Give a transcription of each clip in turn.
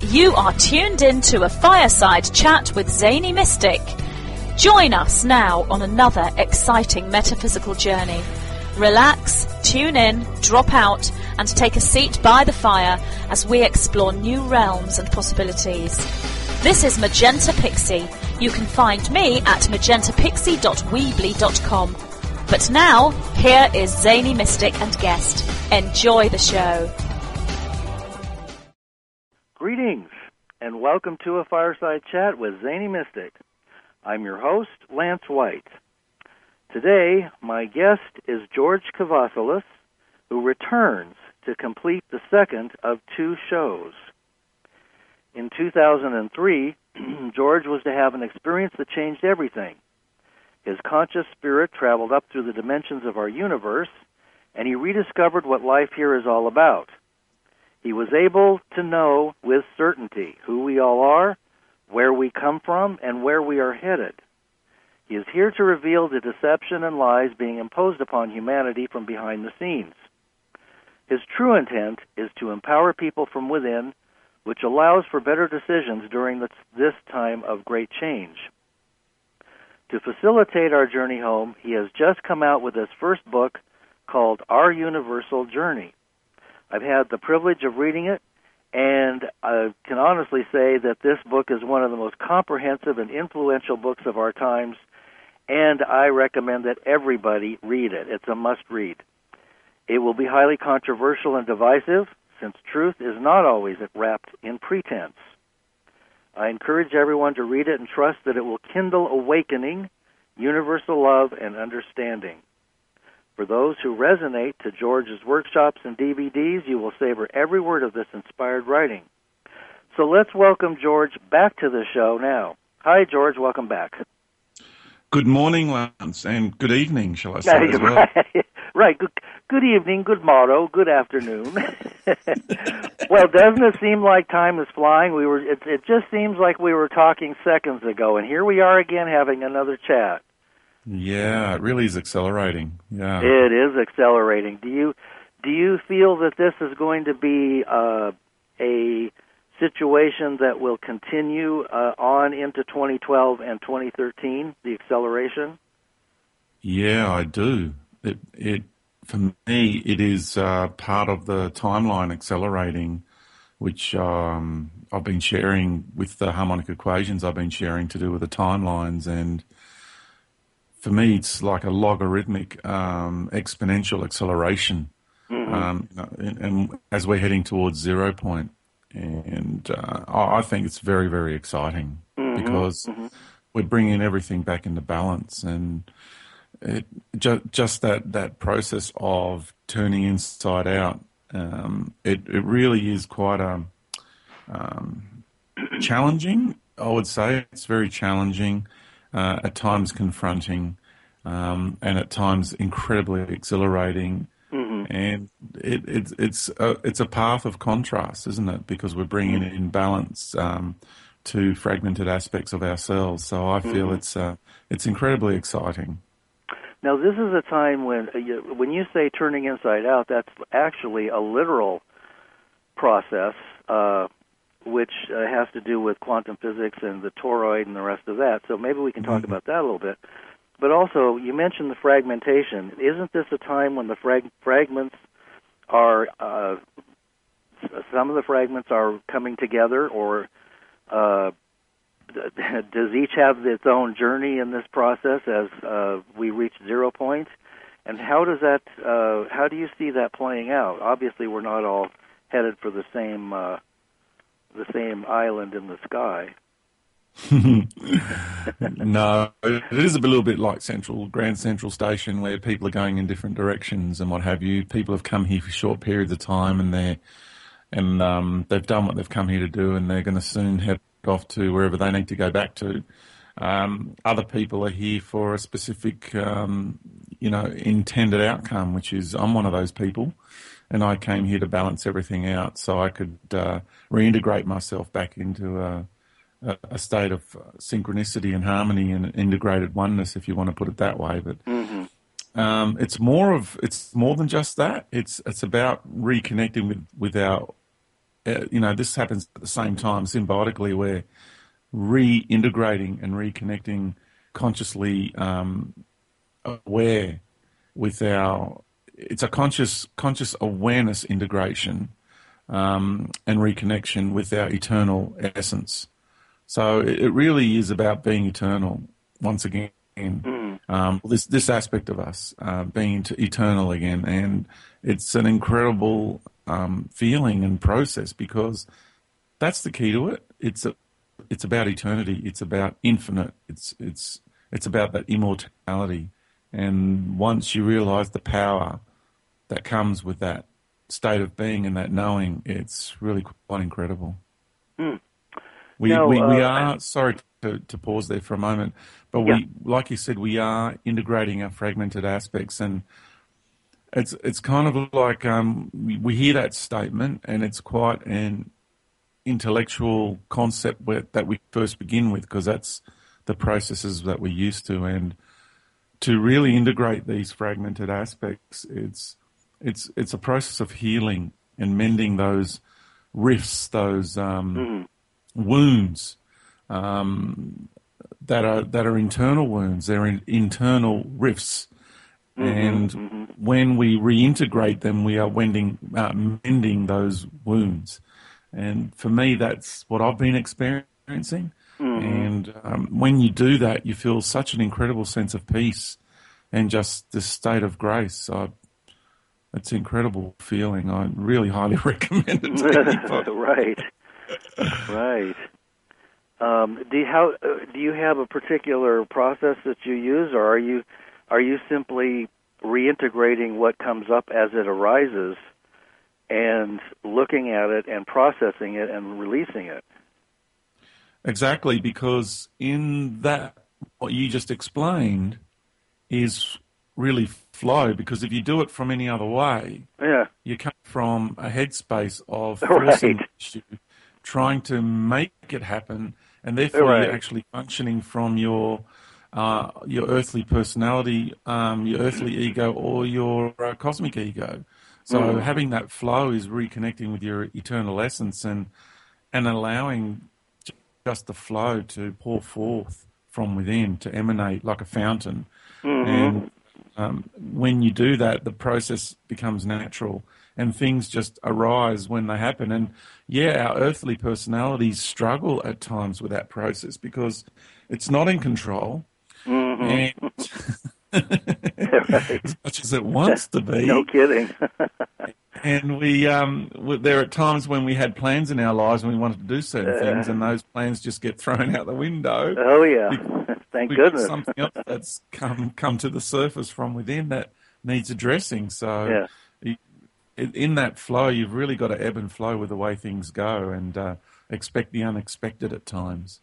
You are tuned in to a fireside chat with Zany Mystic. Join us now on another exciting metaphysical journey. Relax, tune in, drop out, and take a seat by the fire as we explore new realms and possibilities. This is Magenta Pixie. You can find me at magentapixie.weebly.com. But now, here is Zany Mystic and guest. Enjoy the show. Greetings, and welcome to a fireside chat with Zany Mystic. I'm your host, Lance White. Today, my guest is George Kavassilas, who returns to complete the second of two shows. In 2003, George was to have an experience that changed everything. His conscious spirit traveled up through the dimensions of our universe, and he rediscovered what life here is all about. He was able to know with certainty who we all are, where we come from, and where we are headed. He is here to reveal the deception and lies being imposed upon humanity from behind the scenes. His true intent is to empower people from within, which allows for better decisions during this time of great change. To facilitate our journey home, he has just come out with his first book called Our Universal Journey. I've had the privilege of reading it, and I can honestly say that this book is one of the most comprehensive and influential books of our times, and I recommend that everybody read it. It's a must-read. It will be highly controversial and divisive, since truth is not always wrapped in pretense. I encourage everyone to read it and trust that it will kindle awakening, universal love, and understanding. For those who resonate to George's workshops and DVDs, you will savor every word of this inspired writing. So let's welcome George back to the show now. Hi, George. Welcome back. Good morning, Lance, and good evening, shall I say, as well. Right. Good evening, good morrow, good afternoon. Well, doesn't it seem like time is flying? It just seems like we were talking seconds ago, and here we are again having another chat. Yeah, it really is accelerating. Yeah, it is accelerating. Do you feel that this is going to be a situation that will continue on into 2012 and 2013? The acceleration. Yeah, I do. It for me, it is part of the timeline accelerating, which I've been sharing with the harmonic equations. I've been sharing to do with the timelines, and for me, it's like a logarithmic exponential acceleration, and as we're heading towards 0 point. And I think it's very, very exciting because we're bringing everything back into balance, and just that process of turning inside out, it really is quite challenging. I would say it's very challenging, at times confronting, and at times incredibly exhilarating. And it's a path of contrast, isn't it? Because we're bringing in balance to fragmented aspects of ourselves. So I feel it's incredibly exciting. Now, this is a time when you say turning inside out, that's actually a literal process, which has to do with quantum physics and the toroid and the rest of that. So maybe we can talk about that a little bit. But also, you mentioned the fragmentation. Isn't this a time when the fragments are, some of the fragments are coming together, or does each have its own journey in this process as we reach 0 point? And how does that? How do you see that playing out? Obviously, we're not all headed for the same island in the sky. No, it is a little bit like Grand Central Station, where people are going in different directions and what have you. People have come here for short periods of time, and they've done what they've come here to do, and they're going to soon head off to wherever they need to go back to. Other people are here for a specific, intended outcome, which is I'm one of those people, and I came here to balance everything out so I could reintegrate myself back into a state of synchronicity and harmony and integrated oneness, if you want to put it that way. But it's more than just that. It's about reconnecting with our this happens at the same time symbiotically. We're reintegrating and reconnecting consciously aware with it's a conscious awareness integration and reconnection with our eternal essence. So it really is about being eternal once again. This aspect of us being eternal again, and it's an incredible feeling and process, because that's the key to it. It's about eternity. It's about infinite. It's about that immortality. And once you realise the power that comes with that state of being and that knowing, it's really quite incredible. We are, sorry to pause there for a moment, but like you said, we are integrating our fragmented aspects, and it's kind of like we hear that statement, and it's quite an intellectual concept that we first begin with, because that's the processes that we're used to, and to really integrate these fragmented aspects, it's a process of healing and mending those rifts, those wounds that are internal wounds. They're internal rifts, and when we reintegrate them, we are mending those wounds. And for me, that's what I've been experiencing. And when you do that, you feel such an incredible sense of peace and just this state of grace. It's an incredible feeling. I really highly recommend it to anybody. Right. Do you have a particular process that you use, or are you simply reintegrating what comes up as it arises and looking at it and processing it and releasing it? Exactly, because in that, what you just explained is really flow, because if you do it from any other way, you come from a headspace of forcing issue, trying to make it happen, and therefore you're actually functioning from your earthly personality, your earthly ego, or your cosmic ego. So having that flow is reconnecting with your eternal essence and allowing just the flow to pour forth from within, to emanate like a fountain. And when you do that, the process becomes natural and things just arise when they happen. And our earthly personalities struggle at times with that process because it's not in control. And as much as it wants to be. No kidding. And there are times when we had plans in our lives and we wanted to do certain things, and those plans just get thrown out the window. Oh yeah, thank goodness. Something else that's come to the surface from within that needs addressing. So in that flow, you've really got to ebb and flow with the way things go, and expect the unexpected at times.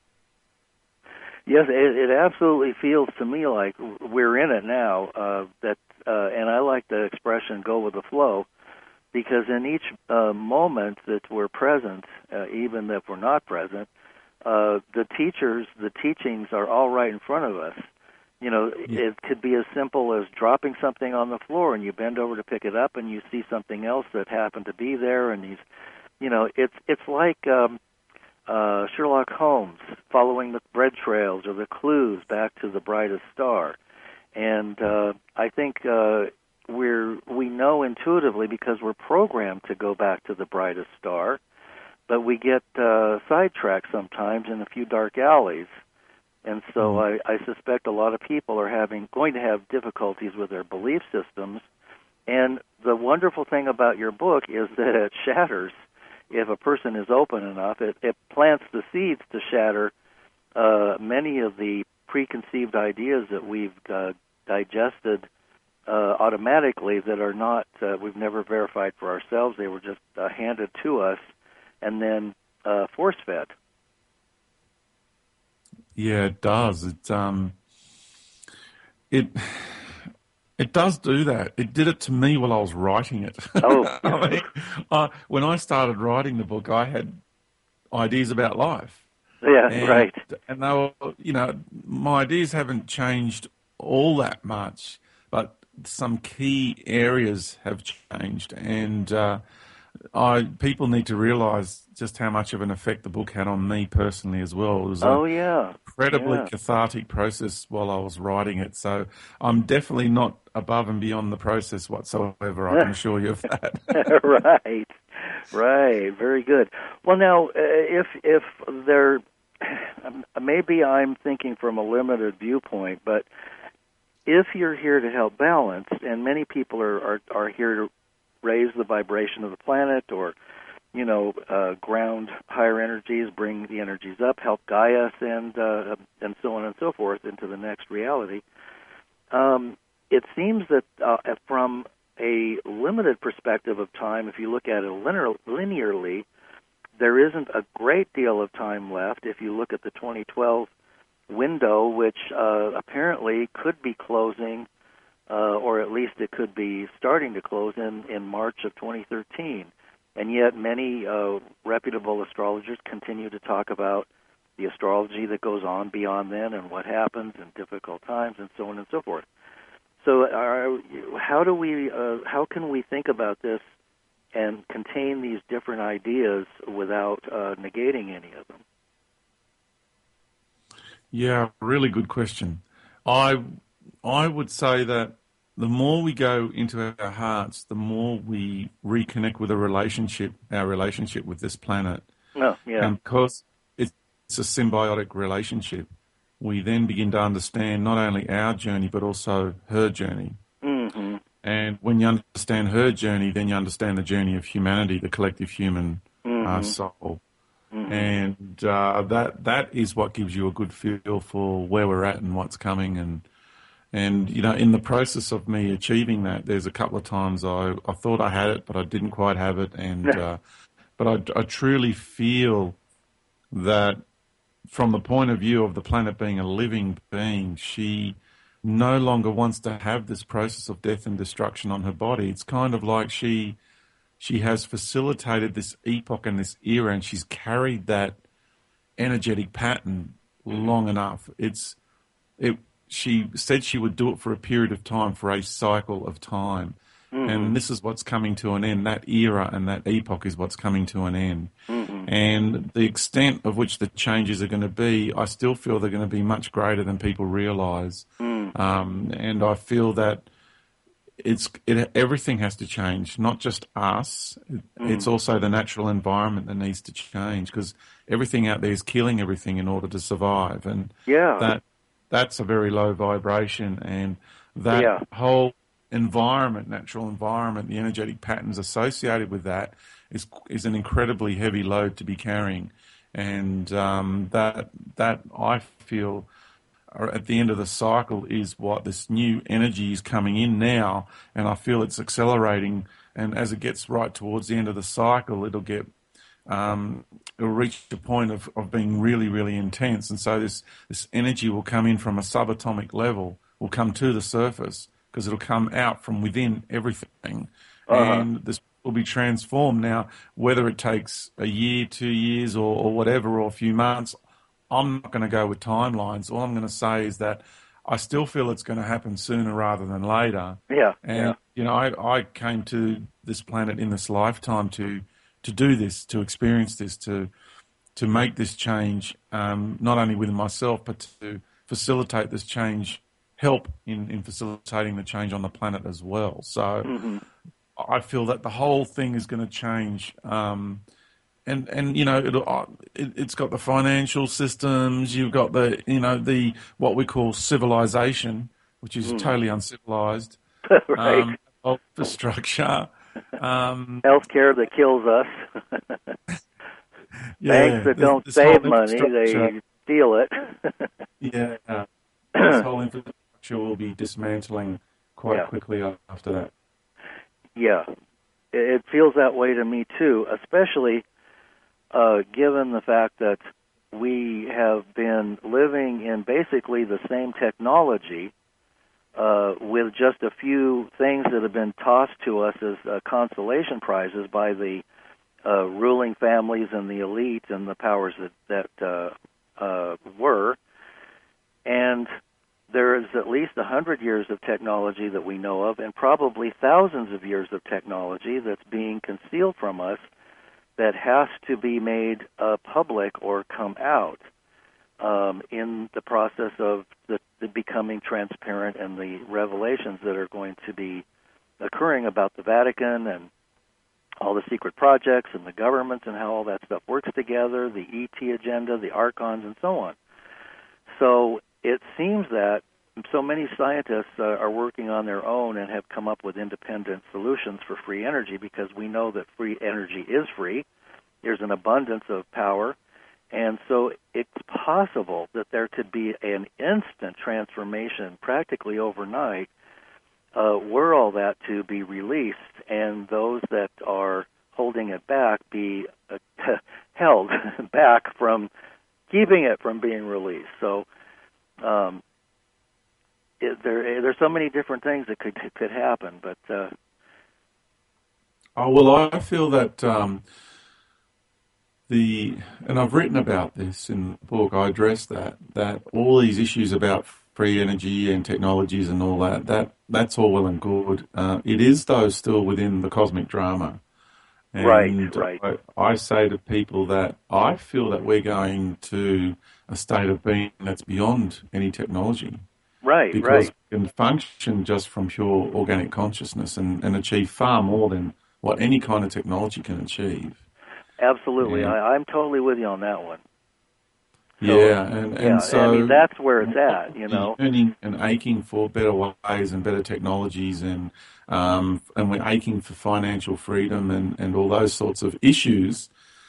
Yes, it absolutely feels to me like we're in it now. And I like the expression "go with the flow," because in each moment that we're present, even if we're not present, the teachings are all right in front of us. You know, it could be as simple as dropping something on the floor, and you bend over to pick it up, and you see something else that happened to be there, and it's like Sherlock Holmes following the bread trails or the clues back to the brightest star. And I think we know intuitively, because we're programmed to go back to the brightest star, but we get sidetracked sometimes in a few dark alleys. And so I suspect a lot of people are going to have difficulties with their belief systems. And the wonderful thing about your book is that it shatters. If a person is open enough, it plants the seeds to shatter many of the preconceived ideas that we've digested automatically, that are not, we've never verified for ourselves. They were just handed to us and then force-fed. Yeah, it does. It does do that. It did it to me while I was writing it. Oh. I mean, when I started writing the book, I had ideas about life. Yeah, right. And they were, my ideas haven't changed all that much, but some key areas have changed. And people need to realise just how much of an effect the book had on me personally as well. It was an Yeah. incredibly Yeah. cathartic process while I was writing it. So I'm definitely not above and beyond the process whatsoever. I can assure you of that. Right. Right. Very good. Well, now, if there, maybe I'm thinking from a limited viewpoint, but if you're here to help balance, and many people are here to raise the vibration of the planet, or ground higher energies, bring the energies up, help Gaia, and so on and so forth into the next reality. It seems that from a limited perspective of time, if you look at it linearly, there isn't a great deal of time left. If you look at the 2012 window, which apparently could be closing, or at least it could be starting to close in March of 2013. And yet many reputable astrologers continue to talk about the astrology that goes on beyond then and what happens in difficult times and so on and so forth. So how can we think about this and contain these different ideas without negating any of them? Yeah, really good question. I would say that the more we go into our hearts, the more we reconnect with our relationship with this planet. Oh, yeah. And because it's a symbiotic relationship, we then begin to understand not only our journey, but also her journey. Mm-hmm. And when you understand her journey, then you understand the journey of humanity, the collective human soul. Mm-hmm. And that is what gives you a good feel for where we're at and what's coming. And in the process of me achieving that, there's a couple of times I thought I had it, but I didn't quite have it. And but I truly feel that from the point of view of the planet being a living being, she no longer wants to have this process of death and destruction on her body. It's kind of like she has facilitated this epoch and this era, and she's carried that energetic pattern long enough. She said she would do it for a period of time, for a cycle of time. Mm-hmm. And this is what's coming to an end. That era and that epoch is what's coming to an end. Mm-hmm. And the extent of which the changes are going to be, I still feel they're going to be much greater than people realise. Mm-hmm. And I feel that everything has to change, not just us. It's also the natural environment that needs to change, because everything out there is killing everything in order to survive. And that's a very low vibration, and that whole environment, natural environment, the energetic patterns associated with that is an incredibly heavy load to be carrying. And that I feel at the end of the cycle is what this new energy is coming in now, and I feel it's accelerating. And as it gets right towards the end of the cycle, it'll reach a point of being really, really intense. And so this energy will come in from a subatomic level, will come to the surface, because it'll come out from within everything. And this will be transformed. Now, whether it takes a year, 2 years, or whatever, or a few months, I'm not going to go with timelines. All I'm going to say is that I still feel it's going to happen sooner rather than later. And I came to this planet in this lifetime to do this, to experience this, to make this change, not only within myself, but to facilitate this change, help in facilitating the change on the planet as well. So I feel that the whole thing is going to change. And it's got the financial systems. You've got the what we call civilization, which is totally uncivilized. Right. Infrastructure. Healthcare that kills us. Banks that don't save money, they steal it. This whole infrastructure will be dismantling quite quickly after that. Yeah, it feels that way to me too, especially given the fact that we have been living in basically the same technology with just a few things that have been tossed to us as consolation prizes by the ruling families and the elite and the powers that were. And there there is at least 100 years of technology that we know of, and probably thousands of years of technology that's being concealed from us that has to be made public or come out in the process of the becoming transparent and the revelations that are going to be occurring about the Vatican and all the secret projects and the governments and how all that stuff works together, the ET agenda, the archons, and so on. So it seems that so many scientists are working on their own and have come up with independent solutions for free energy, because we know that free energy is free. There's an abundance of power. And so it's possible that there could be an instant transformation practically overnight were all that to be released, and those that are holding it back be held back from keeping it from being released. So there's so many different things that could happen. But I feel that and I've written about this in the book. I address that all these issues about free energy and technologies and all that's all well and good. It is, though, still within the cosmic drama. And right. I say to people that I feel that we're going to a state of being that's beyond any technology. Because we can function just from pure organic consciousness and achieve far more than what any kind of technology can achieve. Absolutely. Yeah. I'm totally with you on that one. So, and so I mean, that's where it's at, yearning and aching for better ways and better technologies, and we're aching for financial freedom and all those sorts of issues.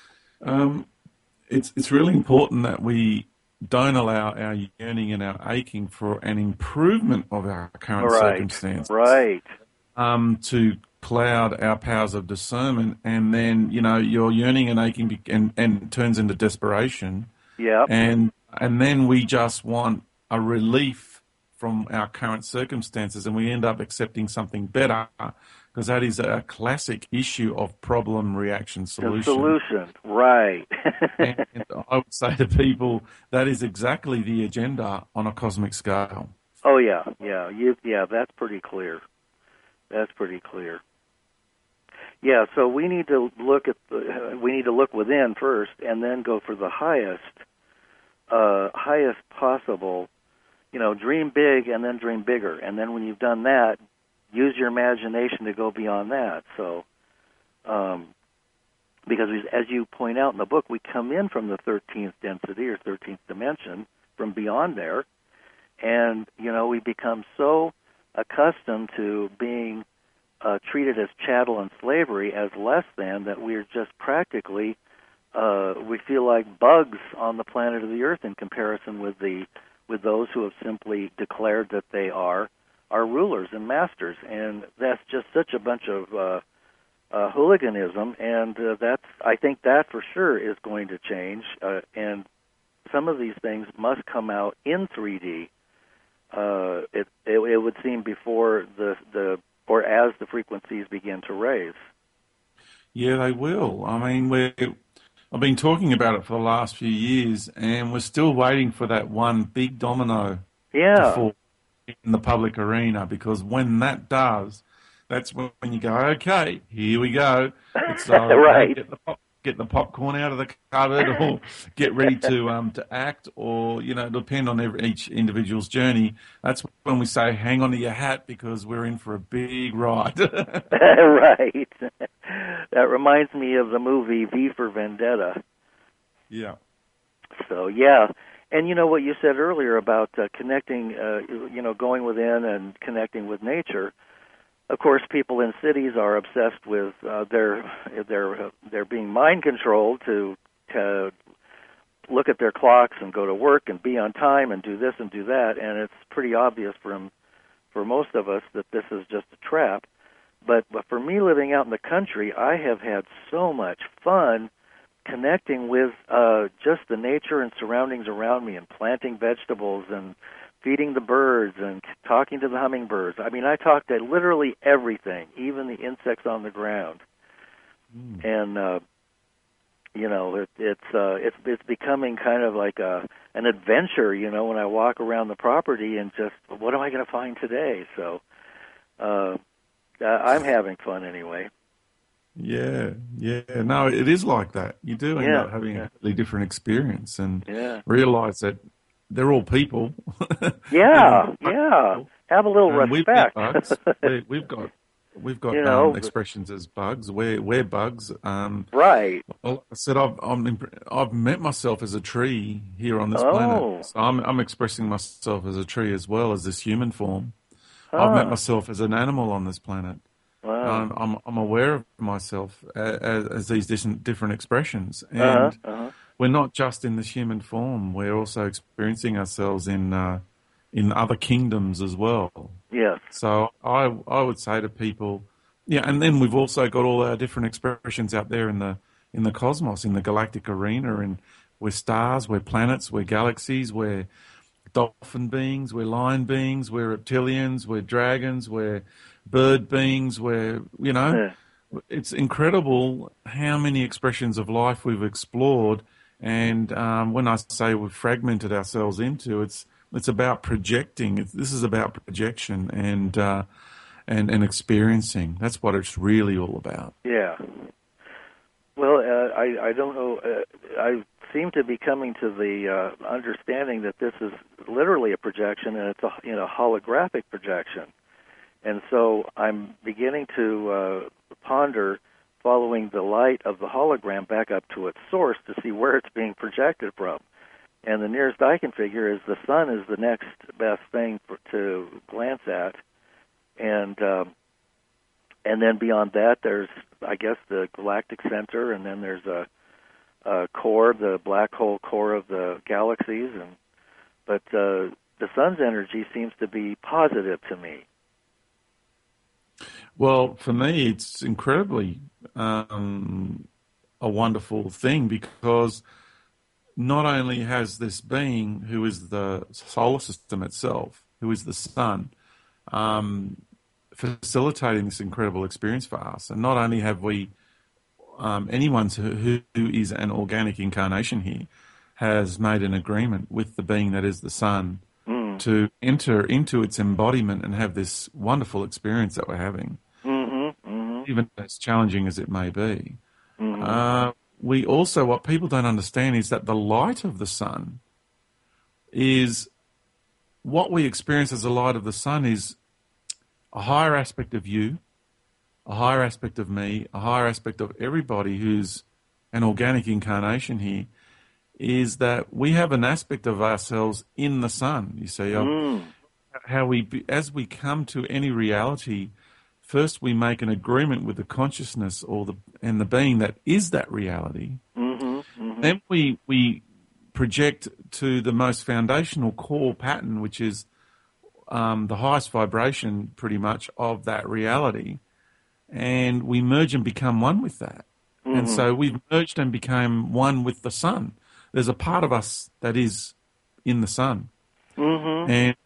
It's really important that we don't allow our yearning and our aching for an improvement of our current circumstances to cloud our powers of discernment, and then your yearning and aching and turns into desperation. Yeah. And then we just want a relief from our current circumstances, and we end up accepting something better, because that is a classic issue of problem, reaction, solution. The solution, right. And I would say to people that is exactly the agenda on a cosmic scale. Oh yeah, that's pretty clear. Yeah, so we need to look within first, and then go for the highest possible. Dream big, and then dream bigger, and then when you've done that, use your imagination to go beyond that. So, because as you point out in the book, we come in from the 13th density or 13th dimension, from beyond there, and we become so accustomed to being treated as chattel and slavery, as less than, that we're just practically we feel like bugs on the planet of the Earth in comparison with those who have simply declared that they are our rulers and masters, and that's just such a bunch of hooliganism, and I think that for sure is going to change, and some of these things must come out in 3D. It would seem before or as the frequencies begin to raise. Yeah, they will. I mean, I've been talking about it for the last few years, and we're still waiting for that one big domino to fall in the public arena, because when that does, that's when you go, okay, here we go. It's, right. Get the popcorn out of the cupboard, or get ready to act, or depend on each individual's journey. That's when we say, hang on to your hat, because we're in for a big ride. Right. That reminds me of the movie V for Vendetta. Yeah. So yeah, and what you said earlier about connecting, going within and connecting with nature. Of course, people in cities are obsessed with they're being mind controlled to look at their clocks and go to work and be on time and do this and do that, and it's pretty obvious for most of us that this is just a trap. But for me, living out in the country, I have had so much fun connecting with just the nature and surroundings around me, and planting vegetables and feeding the birds and talking to the hummingbirds. I mean, I talk to literally everything, even the insects on the ground. And It's becoming kind of like an adventure, when I walk around the property and just, what am I going to find today? So I'm having fun anyway. Yeah. No, it is like that. You do end up having Yeah. a totally different experience and Yeah. realize that they're all people. Yeah, You know, yeah. Have a little we've met respect. bugs. We've got expressions as bugs. We're bugs. Right. Well, I said I've met myself as a tree here on this planet. Oh. So I'm expressing myself as a tree as well as this human form. I've met Huh. myself as an animal on this planet. Wow. I'm aware of myself as these different expressions, Uh-huh. and Uh-huh. we're not just in this human form. We're also experiencing ourselves in other kingdoms as well. Yes. So I would say to people, yeah, and then we've also got all our different expressions out there in the cosmos, in the galactic arena, and we're stars, we're planets, we're galaxies, we're dolphin beings, we're lion beings, we're reptilians, we're dragons, we're bird beings, Yeah. it's incredible how many expressions of life we've explored. And when I say we've fragmented ourselves into, it's about projecting. This is about projection and experiencing. That's what it's really all about. Yeah. Well, I don't know. I seem to be coming to the understanding that this is literally a projection, and it's a holographic projection. And so I'm beginning to ponder following the light of the hologram back up to its source to see where it's being projected from. And the nearest I can figure is the sun is the next best thing to glance at. And then beyond that, there's, I guess, the galactic center, and then there's a core, the black hole core of the galaxies. But the sun's energy seems to be positive to me. Well, for me, it's incredibly a wonderful thing, because not only has this being, who is the solar system itself, who is the sun, facilitating this incredible experience for us, and not only have we, anyone who is an organic incarnation here, has made an agreement with the being that is the sun to enter into its embodiment and have this wonderful experience that we're having, even as challenging as it may be. We also, what people don't understand is that the light of the sun is, what we experience as the light of the sun is a higher aspect of you, a higher aspect of me, a higher aspect of everybody who's an organic incarnation here, is that we have an aspect of ourselves in the sun. You see, how as we come to any reality, first we make an agreement with the consciousness and the being that is that reality. Then we project to the most foundational core pattern, which is the highest vibration, pretty much, of that reality, and we merge and become one with that. And so we've merged and became one with the sun. There's a part of us that is in the sun, and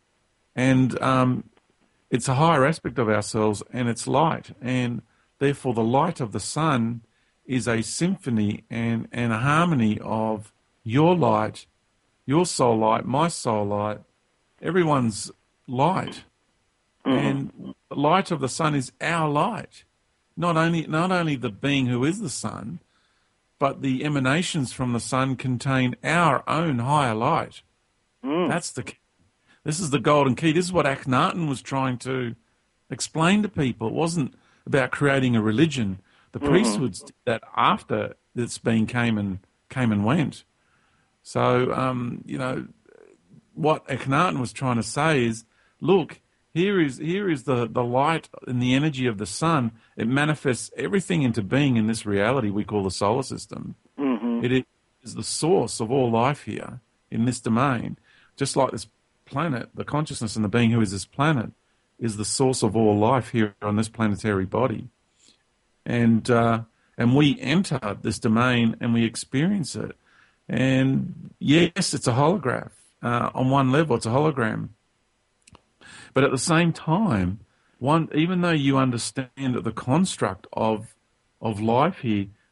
it's a higher aspect of ourselves, and it's light, and therefore the light of the sun is a symphony and a harmony of your light, your soul light, my soul light, everyone's light. And the light of the sun is our light. Not only the being who is the sun, but the emanations from the sun contain our own higher light. This is the golden key. This is what Akhenaten was trying to explain to people. It wasn't about creating a religion. The priesthoods did that after this being came and went. So, what Akhenaten was trying to say is, look, here is the light and the energy of the sun. It manifests everything into being in this reality we call the solar system. It is the source of all life here in this domain. Just like this planet, the consciousness and the being who is this planet is the source of all life here on this planetary body. And we enter this domain and we experience it. And yes, it's a holograph. On one level, it's a hologram. But at the same time, even though you understand the construct of life here,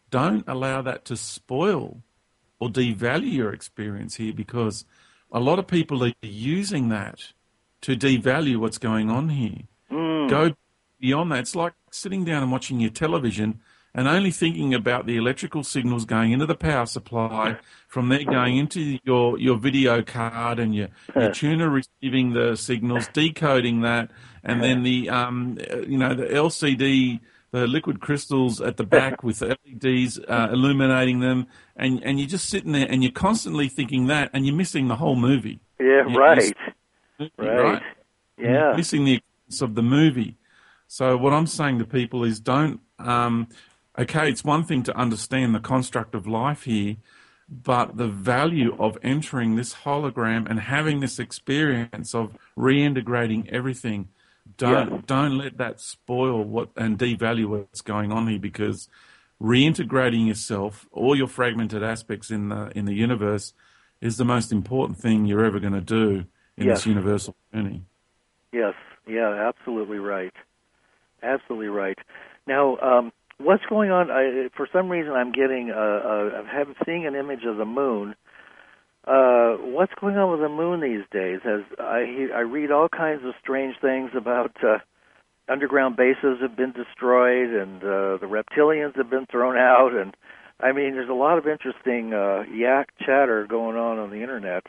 don't allow that to spoil or devalue your experience here, because a lot of people are using that to devalue what's going on here. Go beyond that. It's like sitting down and watching your television and only thinking about the electrical signals going into the power supply, from there going into your video card, and your tuner receiving the signals, decoding that, and then the the LCD, the liquid crystals at the back with the LEDs illuminating them, and you're just sitting there and you're constantly thinking that, and you're missing the whole movie. Yeah, right. Right. Yeah. You're missing the experience of the movie. So what I'm saying to people is don't. Okay, it's one thing to understand the construct of life here, but the value of entering this hologram and having this experience of reintegrating everything, don't let that spoil and devalue what's going on here, because reintegrating yourself, all your fragmented aspects in the universe, is the most important thing you're ever going to do in this universal journey. Yes, yeah, absolutely right. Absolutely right. Now, what's going on? For some reason, I'm seeing an image of the moon. What's going on with the moon these days? I read all kinds of strange things about underground bases have been destroyed, and the reptilians have been thrown out, and I mean, there's a lot of interesting yak chatter going on the internet.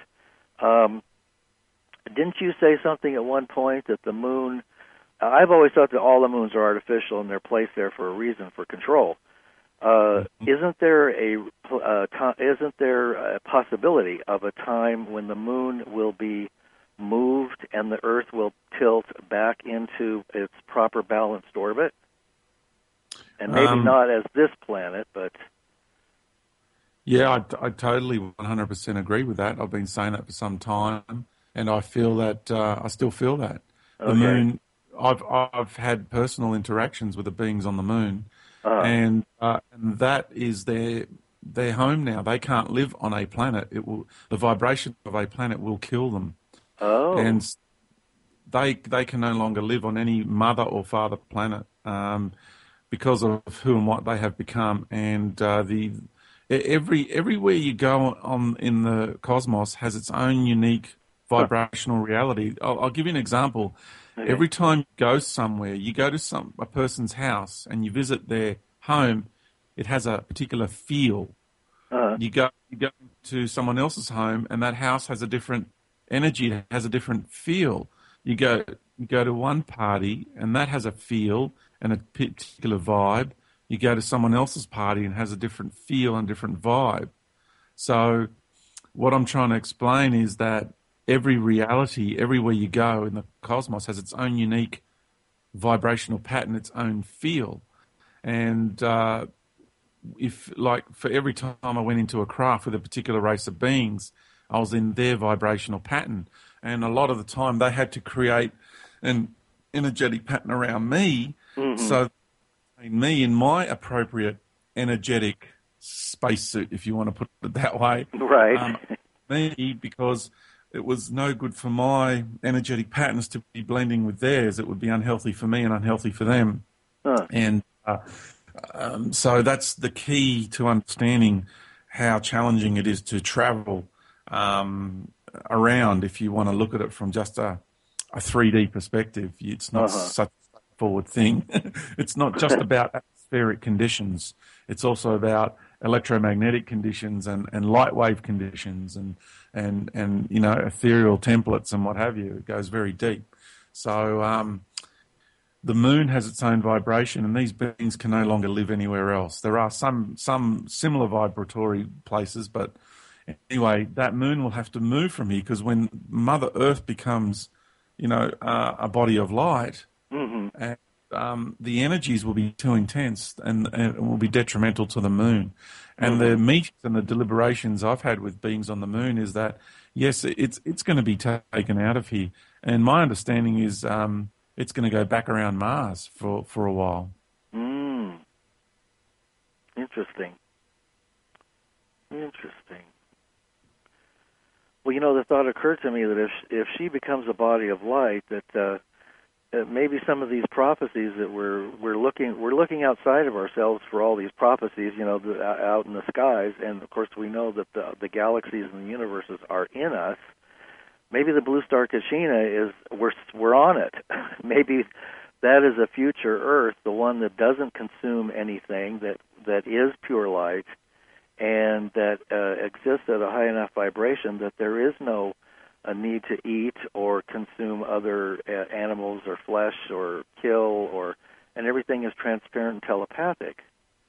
Didn't you say something at one point that the moon? I've always thought that all the moons are artificial and they're placed there for a reason, for control. Isn't there a possibility of a time when the moon will be moved and the Earth will tilt back into its proper balanced orbit? And maybe not as this planet, but... Yeah, I totally 100% agree with that. I've been saying that for some time, and I feel that, I still feel that. The moon... I've had personal interactions with the beings on the moon, and that is their home now. They can't live on a planet. The vibration of a planet will kill them. Oh, and they can no longer live on any mother or father planet because of who and what they have become. And everywhere you go in the cosmos has its own unique vibrational reality. I'll give you an example. Okay. Every time you go somewhere, you go to a person's house and you visit their home, it has a particular feel. You go to someone else's home, and that house has a different energy, it has a different feel. You go to one party, and that has a feel and a particular vibe. You go to someone else's party and has a different feel and different vibe. So what I'm trying to explain is that every reality, everywhere you go in the cosmos, has its own unique vibrational pattern, its own feel. And for every time I went into a craft with a particular race of beings, I was in their vibrational pattern. And a lot of the time they had to create an energetic pattern around me, so me in my appropriate energetic spacesuit, if you want to put it that way. Right. Because it was no good for my energetic patterns to be blending with theirs. It would be unhealthy for me and unhealthy for them. And so that's the key to understanding how challenging it is to travel around, if you want to look at it from just a 3D perspective. It's not such a straightforward thing. It's not just about atmospheric conditions. It's also about electromagnetic conditions and light wave conditions and ethereal templates and what have you. It goes very deep. So the moon has its own vibration, and these beings can no longer live anywhere else. There are some similar vibratory places, but anyway, that moon will have to move from here, because when Mother Earth becomes, a body of light, and the energies will be too intense and will be detrimental to the moon. And the meetings and the deliberations I've had with beings on the moon is that, yes, it's going to be taken out of here. And my understanding is it's going to go back around Mars for a while. Interesting. Well, the thought occurred to me that if she becomes a body of light, that maybe some of these prophecies that we're looking outside of ourselves for all these prophecies, out in the skies, and of course we know that the galaxies and the universes are in us. Maybe the blue star Kachina is we're on it. Maybe that is a future Earth, the one that doesn't consume anything, that is pure light, and that exists at a high enough vibration that there is no a need to eat or consume other animals or flesh or kill, and everything is transparent and telepathic.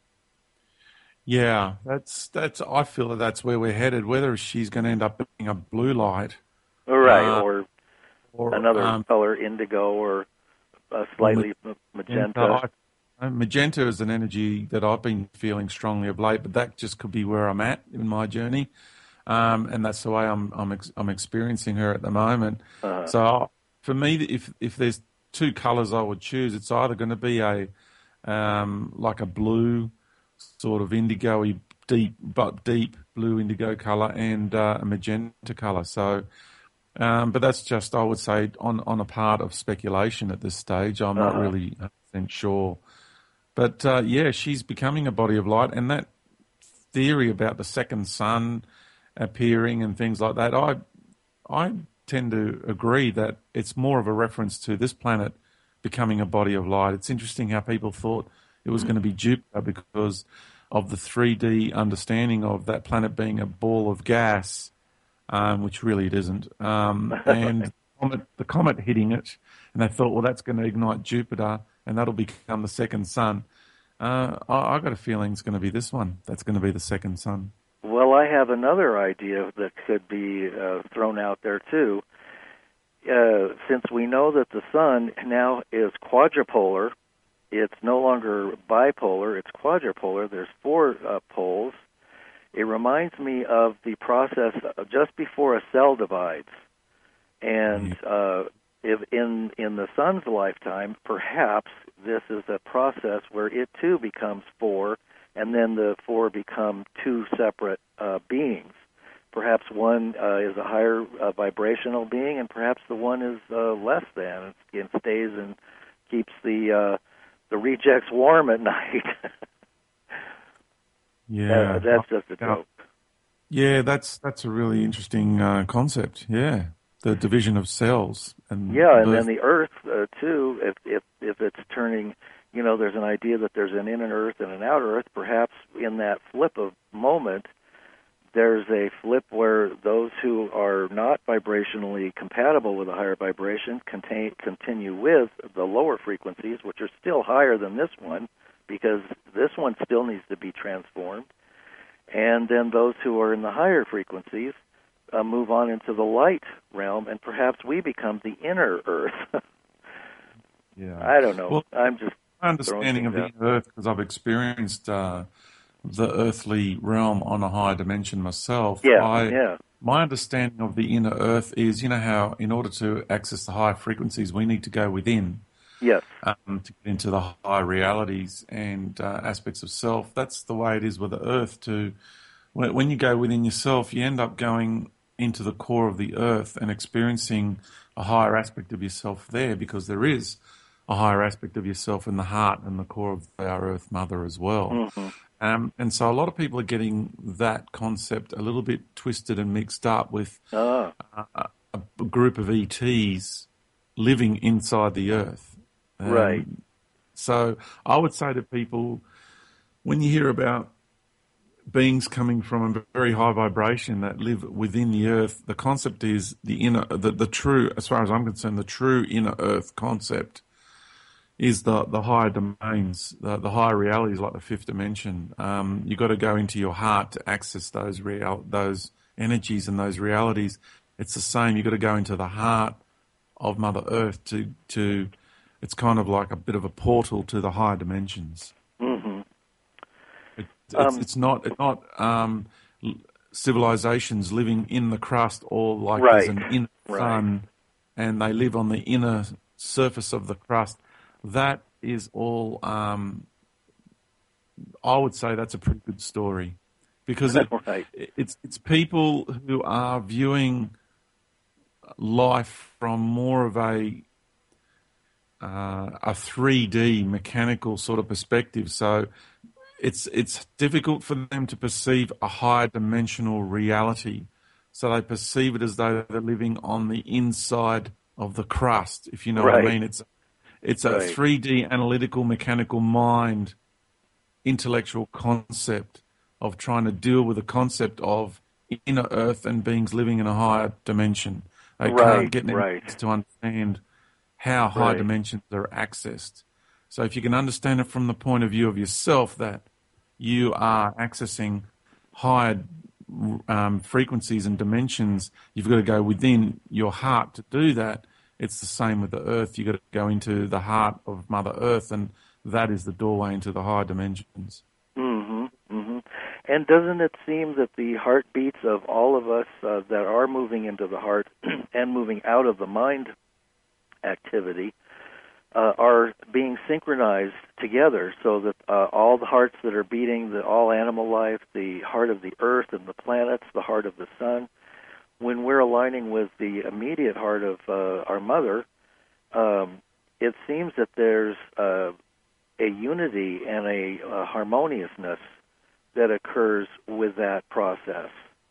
Yeah, that's. I feel that's where we're headed. Whether she's going to end up being a blue light, right, or another um, color, indigo, or slightly magenta. Magenta is an energy that I've been feeling strongly of late, but that just could be where I'm at in my journey. And that's the way I'm experiencing her at the moment. Uh-huh. So for me, if there's two colours I would choose, it's either going to be a like a blue sort of indigo-y, deep blue indigo colour, and a magenta colour. So, but that's just, I would say, on a part of speculation at this stage. I'm not really 100% sure. But yeah, she's becoming a body of light, and that theory about the second sun appearing and things like that, I tend to agree that it's more of a reference to this planet becoming a body of light. It's interesting how people thought it was going to be Jupiter because of the 3D understanding of that planet being a ball of gas, which really it isn't, and the comet hitting it, and they thought, well, that's going to ignite Jupiter, and that'll become the second sun. I got a feeling it's going to be this one. That's going to be the second sun. Well, I have another idea that could be thrown out there, too. Since we know that the sun now is quadrupolar, it's no longer bipolar, it's quadrupolar. There's 4 poles. It reminds me of the process just before a cell divides. And if in the sun's lifetime, perhaps this is a process where it, too, becomes 4, and then the 4 become 2 separate beings. Perhaps one is a higher vibrational being, and perhaps the one is less than. It stays and keeps the rejects warm at night. Yeah, that's just a joke. Yeah, that's a really interesting concept. Yeah, the division of cells and and then the Earth too. If it's turning. There's an idea that there's an inner Earth and an outer Earth. Perhaps in that flip of moment, there's a flip where those who are not vibrationally compatible with a higher vibration continue with the lower frequencies, which are still higher than this one, because this one still needs to be transformed. And then those who are in the higher frequencies move on into the light realm, and perhaps we become the inner Earth. Yeah, I don't know. Well, I'm just my understanding of the inner Earth, because I've experienced the earthly realm on a higher dimension myself. My understanding of the inner Earth is, how in order to access the higher frequencies, we need to go within. Yes. To get into the higher realities and aspects of self. That's the way it is with the Earth. When you go within yourself, you end up going into the core of the Earth and experiencing a higher aspect of yourself there, because there is a higher aspect of yourself in the heart and the core of our Earth Mother as well. Mm-hmm. And so a lot of people are getting that concept a little bit twisted and mixed up with a group of ETs living inside the Earth. Right. So I would say to people, when you hear about beings coming from a very high vibration that live within the Earth, the concept is the true, as far as I'm concerned, the true inner Earth concept is the higher domains, the higher realities like the fifth dimension. You've got to go into your heart to access those energies and those realities. It's the same. You've got to go into the heart of Mother Earth to it's kind of like a bit of a portal to the higher dimensions. Mm-hmm. It's not civilizations living in the crust, or like right. there's an inner sun and they live on the inner surface of the crust. That is all, I would say that's a pretty good story, because it's people who are viewing life from more of a a 3D mechanical sort of perspective. So it's difficult for them to perceive a higher dimensional reality. So they perceive it as though they're living on the inside of the crust, if you know what I mean. It's a 3D analytical mechanical mind intellectual concept of trying to deal with the concept of inner earth and beings living in a higher dimension. They can't get to understand how high dimensions are accessed. So if you can understand it from the point of view of yourself, that you are accessing higher frequencies and dimensions, you've got to go within your heart to do that. It's the same with the earth. You've got to go into the heart of Mother Earth, and that is the doorway into the higher dimensions. Mm-hmm, mm-hmm. And doesn't it seem that the heartbeats of all of us that are moving into the heart and moving out of the mind activity are being synchronized together, so that all the hearts that are beating, all animal life, the heart of the earth and the planets, the heart of the sun, when we're aligning with the immediate heart of our mother, it seems that there's a unity and a harmoniousness that occurs with that process.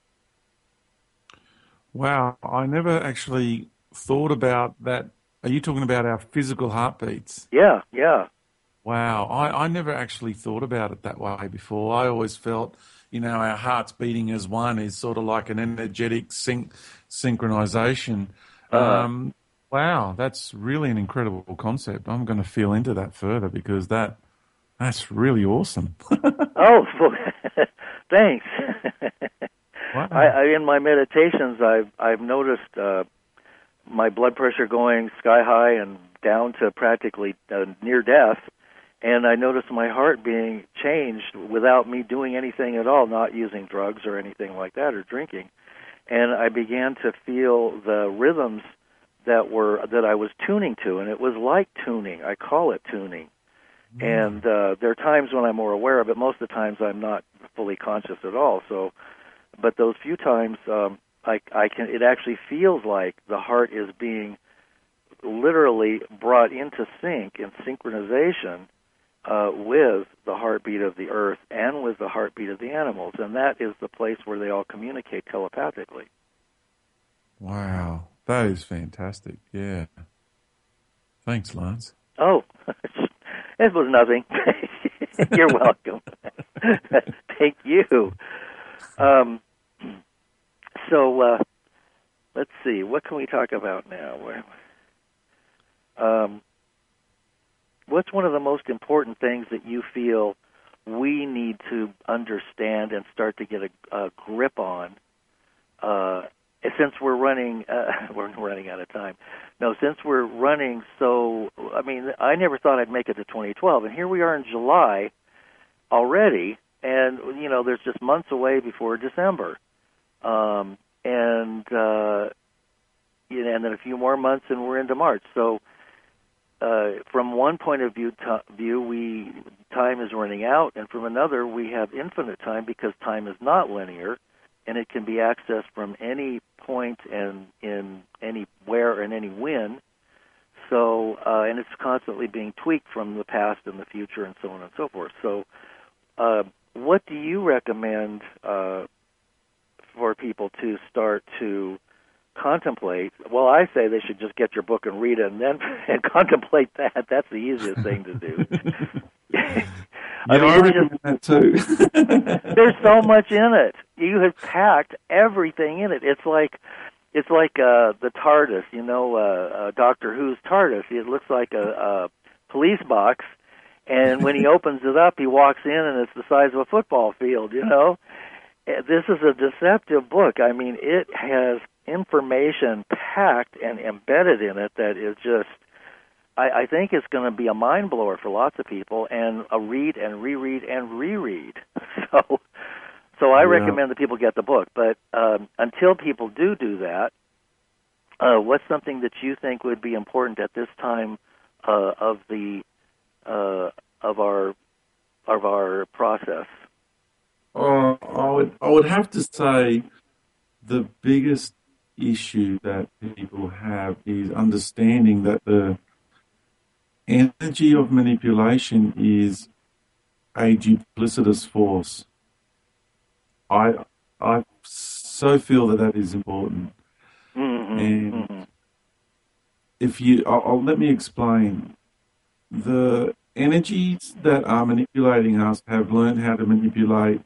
Wow, I never actually thought about that. Are you talking about our physical heartbeats? Yeah, yeah. Wow, I never actually thought about it that way before. I always felt, our hearts beating as one is sort of like an energetic synchronization. Wow, that's really an incredible concept. I'm going to feel into that further because that's really awesome. Oh, thanks. Wow. In my meditations, I've noticed my blood pressure going sky high and down to practically near death, and I noticed my heart being changed without me doing anything at all, not using drugs or anything like that or drinking. And I began to feel the rhythms that I was tuning to, and it was like tuning. I call it tuning. And there are times when I'm more aware of it. Most of the times I'm not fully conscious at all. So, but those few times, it actually feels like the heart is being literally brought into sync and synchronization with the heartbeat of the earth and with the heartbeat of the animals, and that is the place where they all communicate telepathically. Wow, that is fantastic. Yeah. Thanks, Lance. Oh, it was nothing. You're welcome. Thank you. So let's see. What can we talk about now? What's one of the most important things that you feel we need to understand and start to get a grip on? Since we're running out of time. No, since we're running I never thought I'd make it to 2012, and here we are in July already, and, there's just months away before December. And then a few more months and we're into March. So from one point of view, time is running out, and from another, we have infinite time because time is not linear, and it can be accessed from any point and in anywhere and any when. So, and it's constantly being tweaked from the past and the future and so on and so forth. So, what do you recommend for people to start to contemplate? Well, I say they should just get your book and read it and then and contemplate that. That's the easiest thing to do. I recommend that too. There's so much in it. You have packed everything in it. It's like the TARDIS, Doctor Who's TARDIS. It looks like a police box, and when he opens it up, he walks in, and it's the size of a football field. This is a deceptive book. I mean, it has information packed and embedded in it that is just, I think it's going to be a mind blower for lots of people, and a read and reread and reread. So I recommend that people get the book. But until people do that, what's something that you think would be important at this time of our process? I would have to say the biggest issue that people have is understanding that energy of manipulation is a duplicitous force. I so feel that is important. And if let me explain. The energies that are manipulating us have learned how to manipulate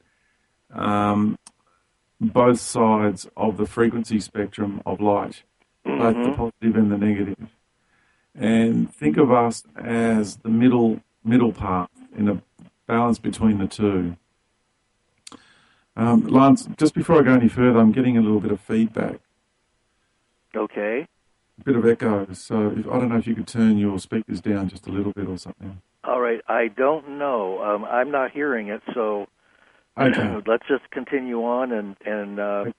both sides of the frequency spectrum of light, both the positive and the negative. And think of us as the middle path in a balance between the two. Lance, just before I go any further, I'm getting a little bit of feedback. Okay. A bit of echo. So I don't know if you could turn your speakers down just a little bit or something. All right. I don't know. I'm not hearing it, so okay. Let's just continue on and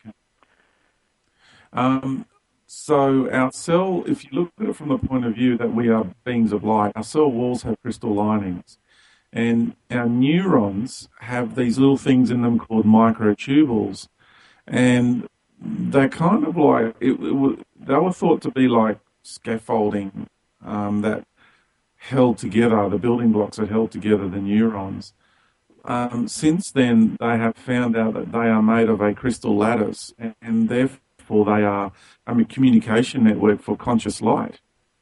okay. So our cell, if you look at it from the point of view that we are beings of light, our cell walls have crystal linings. And our neurons have these little things in them called microtubules. And they're kind of like, they were thought to be like scaffolding that held together, the building blocks that held together the neurons. Since then, they have found out that they are made of a crystal lattice, and therefore they are a communication network for conscious light.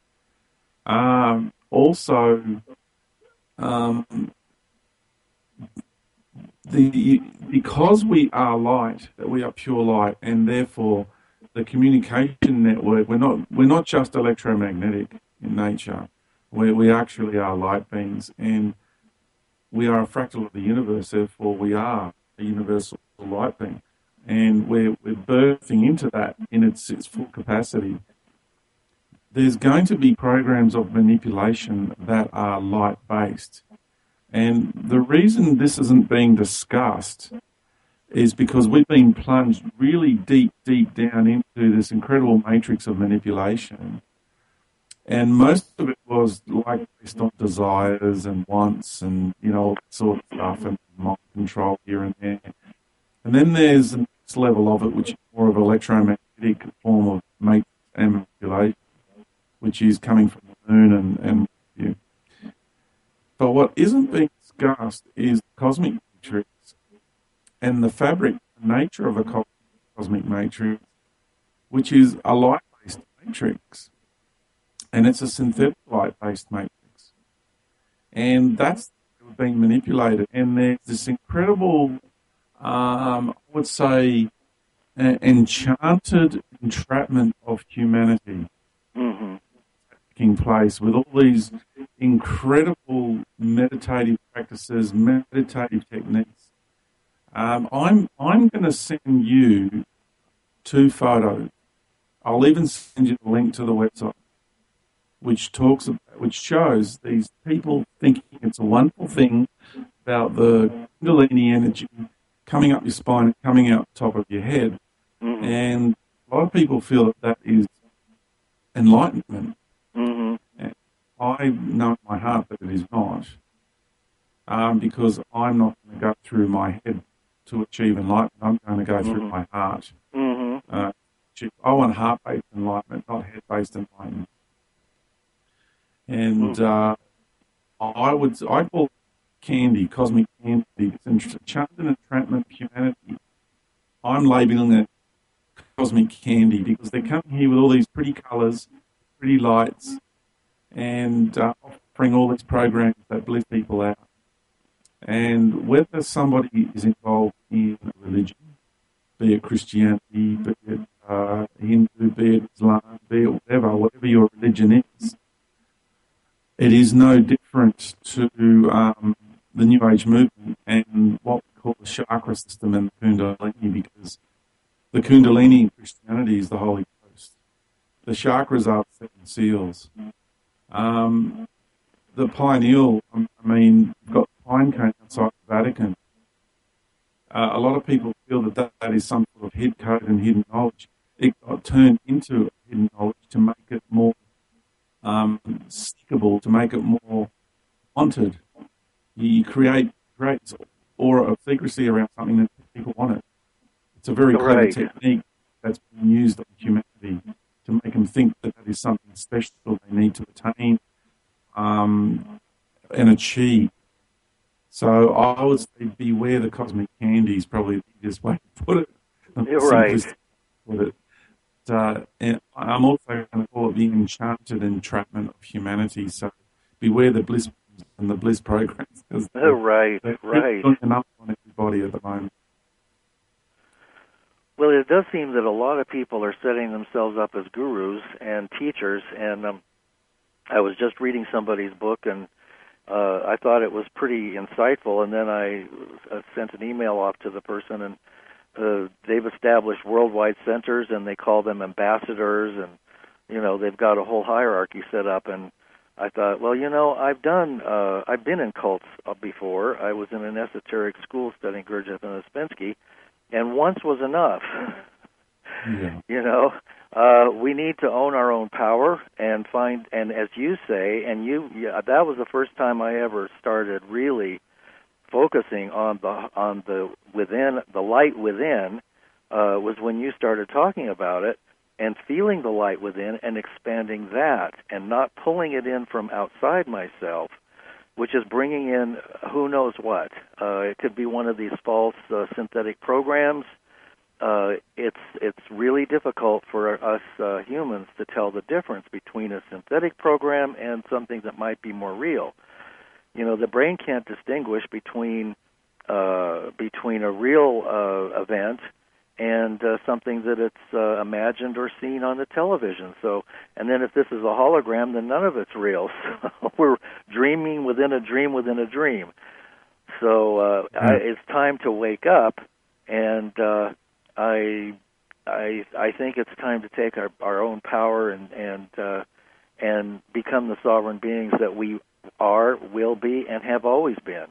Because we are light, that we are pure light, and therefore the communication network, we're not just electromagnetic in nature. We actually are light beings, and we are a fractal of the universe, therefore we are a universal light being. And we're birthing into that in its full capacity. There's going to be programs of manipulation that are light-based. And the reason this isn't being discussed is because we've been plunged really deep down into this incredible matrix of manipulation. And most of it was like based on desires and wants and, all that sort of stuff and mind control here and there. And then there's the next level of it, which is more of an electromagnetic form of matrix and manipulation, which is coming from the moon and you. But what isn't being discussed is the cosmic matrix and the fabric, the nature of a cosmic matrix, which is a light-based matrix. And it's a synthetic light-based matrix. And that's being manipulated. And there's this incredible, I would say, enchanted entrapment of humanity taking place with all these incredible meditative practices, meditative techniques. I'm going to send you 2 photos. I'll even send you the link to the website, which shows these people thinking it's a wonderful thing about the Kundalini energy coming up your spine and coming out the top of your head. And a lot of people feel that is enlightenment. And I know in my heart that it is not, because I'm not going to go through my head to achieve enlightenment. I'm going to go through my heart. I want heart-based enlightenment, not head-based enlightenment. And I call candy, cosmic candy. It's enchanted entrapment of humanity. I'm labelling it cosmic candy because they're coming here with all these pretty colours, pretty lights, and offering all these programs that bliss people out. And whether somebody is involved in religion, be it Christianity, be it Hindu, be it Islam, be it whatever your religion is, it is no different to the New Age movement and what we call the chakra system and the Kundalini, because the Kundalini in Christianity is the Holy Ghost. The chakras are the 7 seals. The pineal, you've got the pine cone outside the Vatican. A lot of people feel that is some sort of hidden code and hidden knowledge. It got turned into hidden knowledge to make it more stickable, to make it more wanted. You create aura of secrecy around something that people want it. It's a very clever technique that's been used on humanity to make them think that is something special they need to attain, and achieve. So I would say beware the cosmic candy is probably the easiest way to put it, the You're right. simplest way to put it. And I'm also going to call it the enchanted entrapment of humanity. So beware the bliss and the bliss programs, because Right, they're right. doing enough on everybody at the moment. Well, it does seem that a lot of people are setting themselves up as gurus and teachers, and I was just reading somebody's book, and I thought it was pretty insightful, and then I sent an email off to the person, and they've established worldwide centers, and they call them ambassadors, and, they've got a whole hierarchy set up, and I thought, well, I've been in cults before. I was in an esoteric school studying Gurdjieff and Ouspensky, and once was enough. Yeah. We need to own our own power and find, and as you say, and that was the first time I ever started really focusing on the within, the light within, was when you started talking about it and feeling the light within and expanding that and not pulling it in from outside myself, which is bringing in who knows what. It could be one of these false synthetic programs. It's really difficult for us humans to tell the difference between a synthetic program and something that might be more real. The brain can't distinguish between a real event and something that it's imagined or seen on the television. So, and then if this is a hologram, then none of it's real. So we're dreaming within a dream within a dream. So it's time to wake up, and I think it's time to take our own power and become the sovereign beings that we are, will be, and have always been.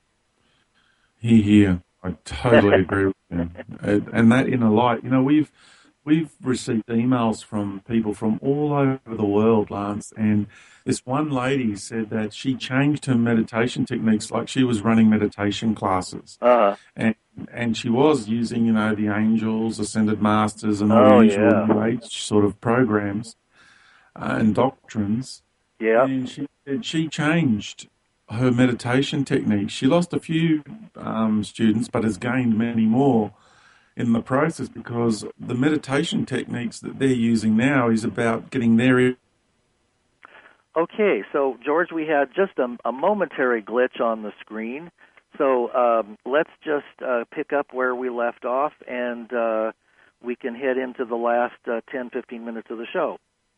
Here. I totally agree with you. And that inner light, we've received emails from people from all over the world, Lance, and this one lady said that she changed her meditation techniques, like she was running meditation classes. Uh-huh. And she was using, the angels, ascended masters, and all the usual New Age sort of programs and doctrines. Yeah. And she said she changed her meditation techniques. She lost a few students, but has gained many more in the process, because the meditation techniques that they're using now is about getting their... Okay, so George, we had just a momentary glitch on the screen. So let's just pick up where we left off, and we can head into the last 10, 15 minutes of the show.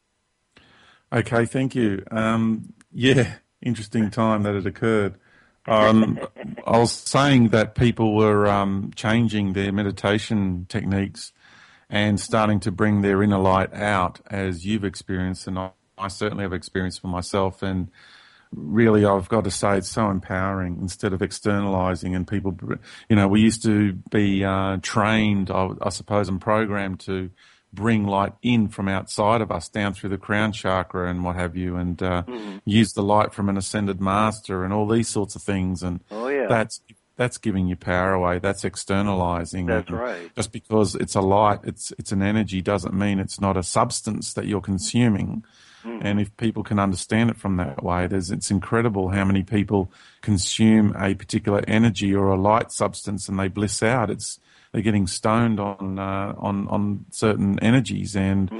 Okay, thank you. Interesting time that it occurred. I was saying that people were changing their meditation techniques and starting to bring their inner light out, as you've experienced, and I certainly have experienced for myself. And really, I've got to say, it's so empowering instead of externalizing. And people, we used to be trained, I suppose, and programmed to bring light in from outside of us, down through the crown chakra and what have you, and use the light from an ascended master and all these sorts of things. And that's giving your power away. That's externalizing. That's right. Just because it's a light, it's an energy, doesn't mean it's not a substance that you're consuming. And if people can understand it from that way, it's incredible how many people consume a particular energy or a light substance and they bliss out. They're getting stoned on certain energies, and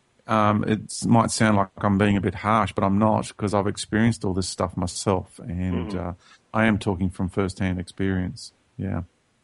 it might sound like I'm being a bit harsh, but I'm not, because I've experienced all this stuff myself, and I am talking from first-hand experience. Yeah.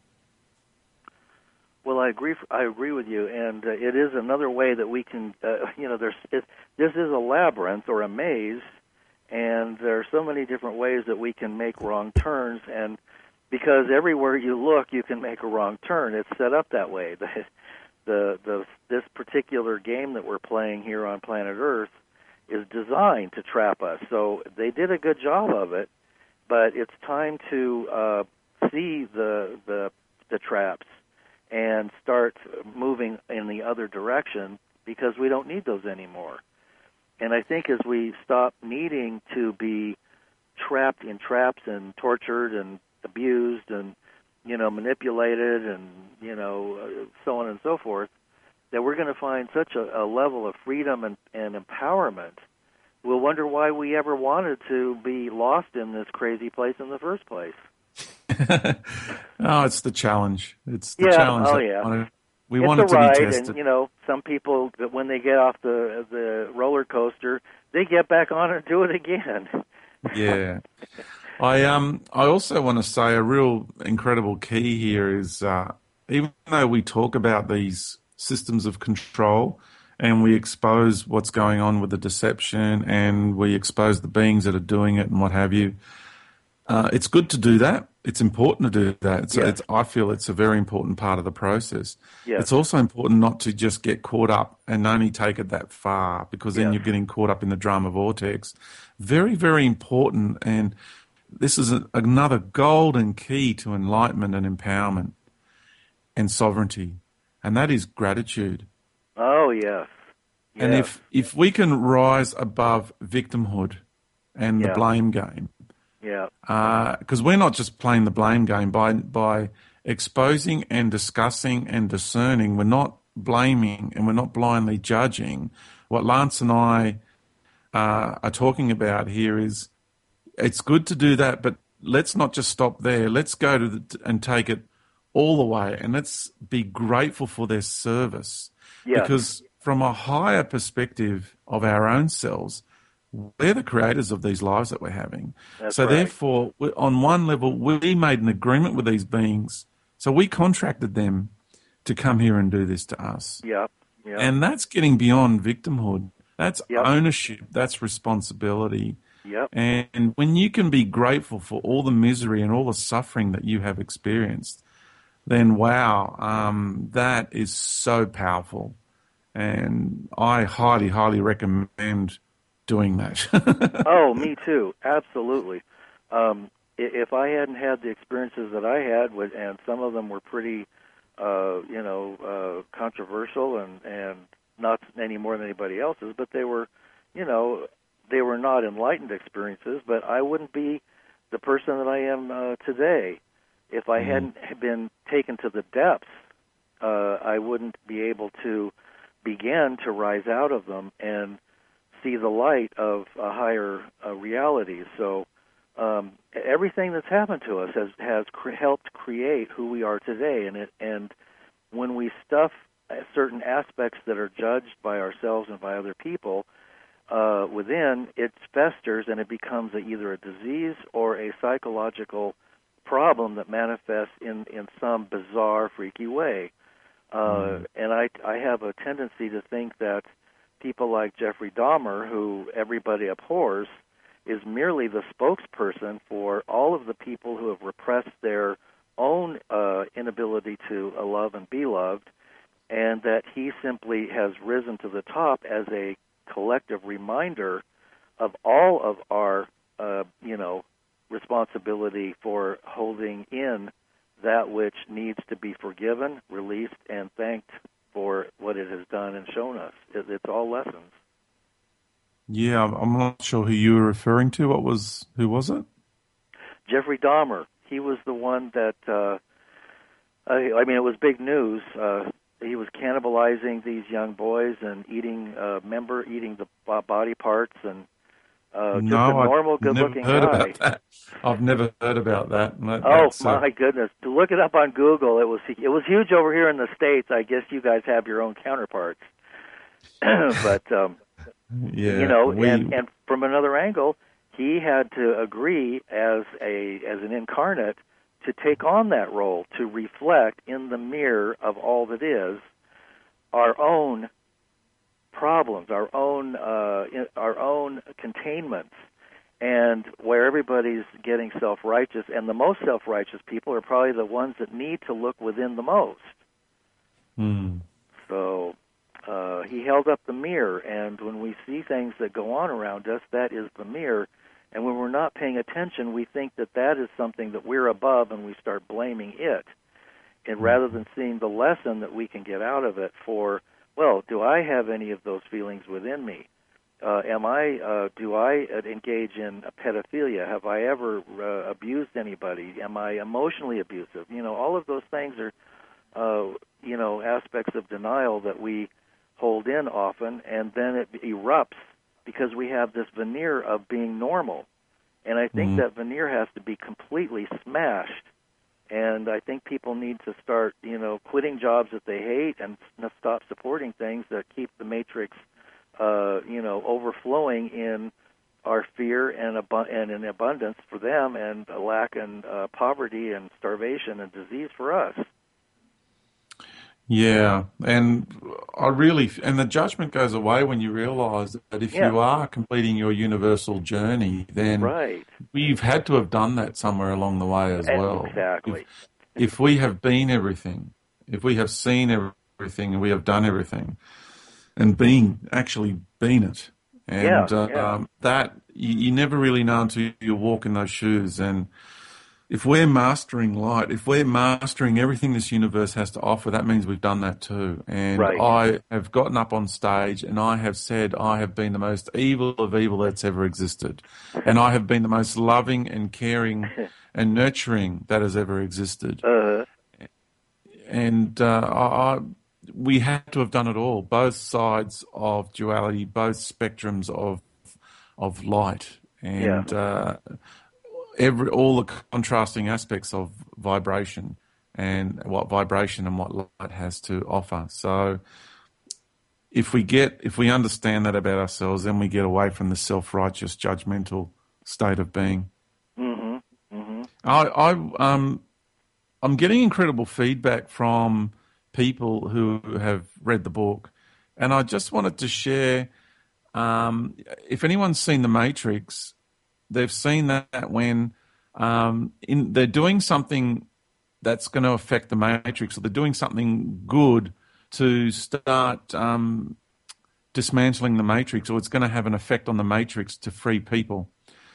Well, I agree with you, and it is another way that we can, this is a labyrinth or a maze, and there are so many different ways that we can make wrong turns, and because everywhere you look, you can make a wrong turn. It's set up that way. This particular game that we're playing here on planet Earth is designed to trap us. So they did a good job of it, but it's time to see the traps and start moving in the other direction, because we don't need those anymore. And I think as we stop needing to be trapped in traps and tortured and abused and manipulated and so on and so forth, that we're going to find such a level of freedom and empowerment we'll wonder why we ever wanted to be lost in this crazy place in the first place. Oh, it's the challenge. It's the Yeah. challenge. Oh, that yeah. we It's want a it to be ride, tested. and some people, when they get off the roller coaster, they get back on and do it again. Yeah. I also want to say a real incredible key here is even though we talk about these systems of control and we expose what's going on with the deception and we expose the beings that are doing it and what have you, it's good to do that. It's important to do that. Yes. I feel it's a very important part of the process. Yes. It's also important not to just get caught up and only take it that far, because then Yes. you're getting caught up in the drama vortex. Very, very important. And this is another golden key to enlightenment and empowerment and sovereignty, and that is gratitude. Oh, yes. And Yes. if we can rise above victimhood and the Yeah. blame game, Yeah. because we're not just playing the blame game by exposing and discussing and discerning. We're not blaming and we're not blindly judging. What Lance and I are talking about here is it's good to do that, but let's not just stop there. Let's go and take it all the way, and let's be grateful for their service. Yes. Because from a higher perspective of our own selves, we're the creators of these lives that we're having. That's so right. therefore, on one level, we made an agreement with these beings. So we contracted them to come here and do this to us. Yep. Yep. And that's getting beyond victimhood. That's Yep. ownership. That's responsibility. Yep. And when you can be grateful for all the misery and all the suffering that you have experienced, then wow, that is so powerful. And I highly, highly recommend doing that. Oh, me too. Absolutely. If I hadn't had the experiences that I had, and some of them were pretty, controversial and not any more than anybody else's, but they were, they were not enlightened experiences, but I wouldn't be the person that I am today. If I hadn't been taken to the depths, I wouldn't be able to begin to rise out of them and see the light of a higher reality. So everything that's happened to us has helped create who we are today. And when we stuff certain aspects that are judged by ourselves and by other people within, it festers and it becomes either a disease or a psychological problem that manifests in some bizarre, freaky way. And I have a tendency to think that people like Jeffrey Dahmer, who everybody abhors, is merely the spokesperson for all of the people who have repressed their own inability to love and be loved, and that he simply has risen to the top as a collective reminder of all of our, responsibility for holding in that which needs to be forgiven, released, and thanked for what it has done and shown us. It's all lessons. Yeah, I'm not sure who you were referring to. Who was it? Jeffrey Dahmer. He was the one that, it was big news. He was cannibalizing these young boys and eating the body parts, and just a normal, good-looking guy. About that. I've never heard about that. My goodness! To look it up on Google, it was huge over here in the States. I guess you guys have your own counterparts, but and from another angle, he had to agree as an incarnate to take on that role, to reflect in the mirror of all that is our own problems, our own containments, and where everybody's getting self-righteous, and the most self-righteous people are probably the ones that need to look within the most. So he held up the mirror, and when we see things that go on around us, that is the mirror. And when we're not paying attention, we think that is something that we're above, and we start blaming it. And rather than seeing the lesson that we can get out of it for, well, do I have any of those feelings within me? Do I engage in pedophilia? Have I ever abused anybody? Am I emotionally abusive? All of those things are, aspects of denial that we hold in often, and then it erupts because we have this veneer of being normal. And I think that veneer has to be completely smashed. And I think people need to start, quitting jobs that they hate and stop supporting things that keep the matrix, overflowing in our fear and in abundance for them, and a lack and poverty and starvation and disease for us. Yeah, and and the judgment goes away when you realize that if you are completing your universal journey, then we've had to have done that somewhere along the way as well. Exactly. If we have been everything, if we have seen everything, and we have done everything, and actually been it, and that you never really know until you walk in those shoes. And if we're mastering light, if we're mastering everything this universe has to offer, that means we've done that too. And I have gotten up on stage and I have said I have been the most evil of evil that's ever existed. And I have been the most loving and caring and nurturing that has ever existed. And we had to have done it all, both sides of duality, both spectrums of light. And all the contrasting aspects of vibration and what light has to offer. So if we understand that about ourselves, then we get away from the self-righteous, judgmental state of being. I'm getting incredible feedback from people who have read the book, and I just wanted to share, if anyone's seen The Matrix, they've seen that when they're doing something that's going to affect the Matrix, or they're doing something good to start dismantling the Matrix, or it's going to have an effect on the Matrix to free people,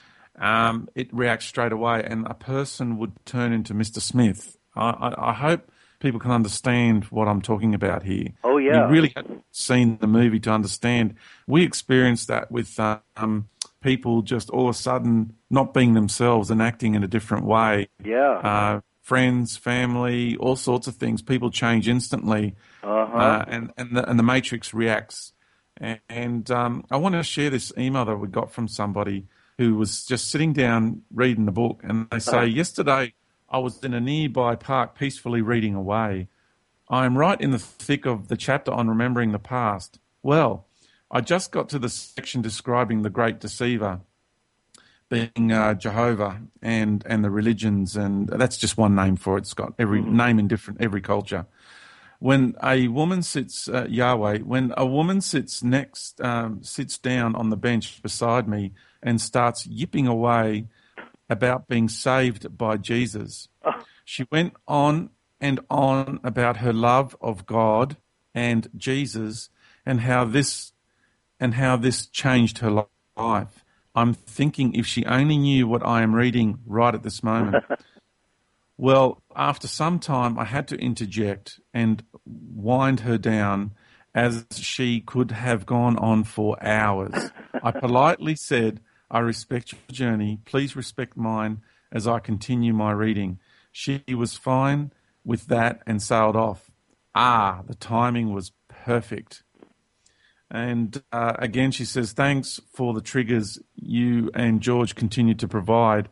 it reacts straight away, and a person would turn into Mr. Smith. I hope people can understand what I'm talking about here. Oh, yeah. You really haven't seen the movie to understand. We experienced that with people just all of a sudden not being themselves and acting in a different way. Yeah. Friends, family, all sorts of things. People change instantly, and the Matrix reacts. And I want to share this email that we got from somebody who was just sitting down reading the book, and they say, yesterday I was in a nearby park peacefully reading away. I am right in the thick of the chapter on remembering the past. Well, I just got to the section describing the great deceiver, being Jehovah and the religions, and that's just one name for it. It's got every name in every culture. When a woman sits Yahweh, when a woman sits down on the bench beside me and starts yipping away about being saved by Jesus, she went on and on about her love of God and Jesus, and how this changed her life. I'm thinking if she only knew what I am reading right at this moment. Well, after some time, I had to interject and wind her down, as she could have gone on for hours. I politely said, I respect your journey. Please respect mine as I continue my reading. She was fine with that and sailed off. The timing was perfect. And again, she says, thanks for the triggers you and George continue to provide.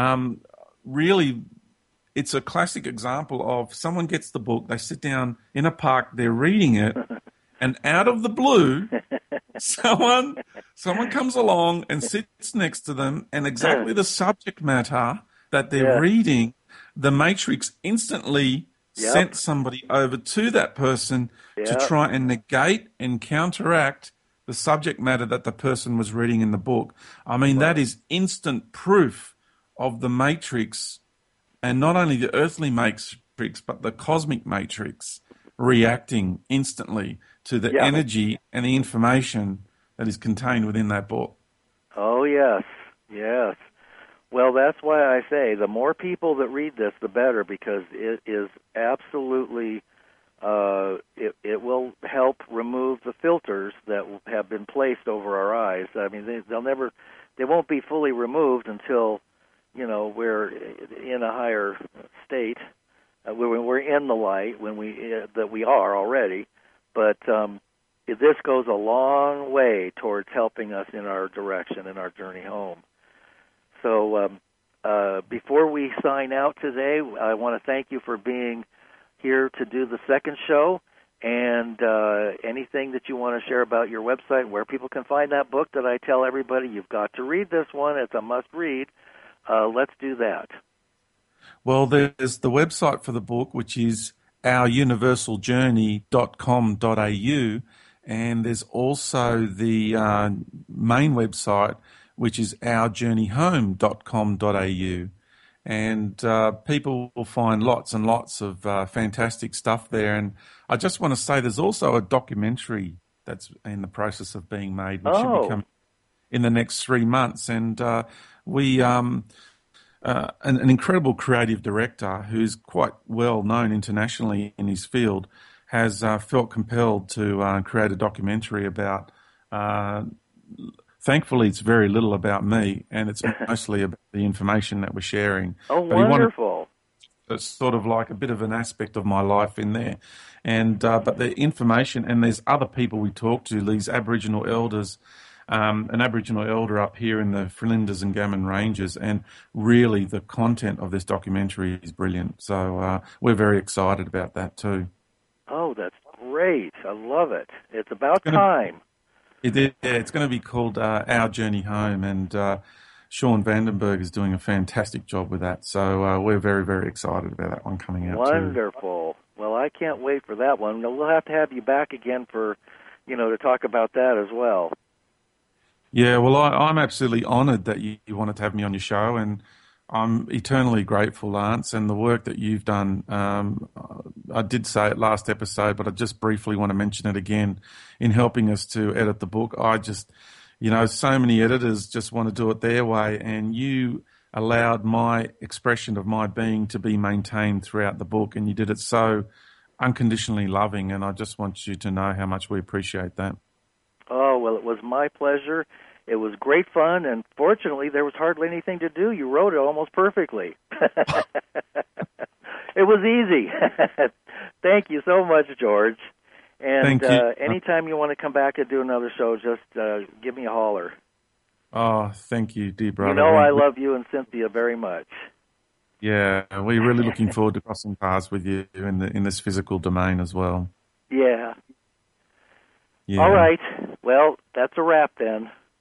Really, it's a classic example of someone gets the book, they sit down in a park, they're reading it, and out of the blue, someone comes along and sits next to them, and exactly the subject matter that they're reading, the Matrix instantly sent somebody over to that person to try and negate and counteract the subject matter that the person was reading in the book. I mean, that is instant proof of the Matrix, and not only the earthly Matrix, but the cosmic Matrix reacting instantly to the energy and the information that is contained within that book. Oh, yes, yes. Well, that's why I say the more people that read this, the better, because it is absolutely, it will help remove the filters that have been placed over our eyes. I mean, they won't be fully removed until, we're in a higher state, when we're in the light, that we are already. But this goes a long way towards helping us in our direction, in our journey home. So before we sign out today, I want to thank you for being here to do the second show, and anything that you want to share about your website, where people can find that book that I tell everybody, you've got to read this one. It's a must-read. Let's do that. Well, there's the website for the book, which is ouruniversaljourney.com.au, and there's also the main website, which is ourjourneyhome.com.au. And people will find lots and lots of fantastic stuff there. And I just want to say there's also a documentary that's in the process of being made, which should be coming in the next 3 months. And we... an incredible creative director who's quite well known internationally in his field has felt compelled to create a documentary about, thankfully it's very little about me, and it's mostly about the information that we're sharing. Oh, but wonderful. It's sort of like a bit of an aspect of my life in there. And but the information, and there's other people we talk to, these Aboriginal elders, an Aboriginal elder up here in the Flinders and Gammon Ranges, and really the content of this documentary is brilliant. So we're very excited about that too. Oh, that's great. I love it. It's about time. It's going to be called Our Journey Home, and Sean Vandenberg is doing a fantastic job with that. So we're very, very excited about that one coming out. Wonderful. Too. Well, I can't wait for that one. We'll have to have you back again for, to talk about that as well. Yeah, well, I'm absolutely honoured that you wanted to have me on your show, and I'm eternally grateful, Lance, and the work that you've done. I did say it last episode, but I just briefly want to mention it again in helping us to edit the book. I just, so many editors just want to do it their way, and you allowed my expression of my being to be maintained throughout the book, and you did it so unconditionally loving, and I just want you to know how much we appreciate that. Oh, well, it was my pleasure. It was great fun, and fortunately, there was hardly anything to do. You wrote it almost perfectly. It was easy. Thank you so much, George. And anytime you want to come back and do another show, just give me a holler. Oh, thank you, dear brother. You know I love you and Cynthia very much. Yeah, we're really looking forward to crossing paths with you in this physical domain as well. Yeah. Yeah. All right. Well, that's a wrap then.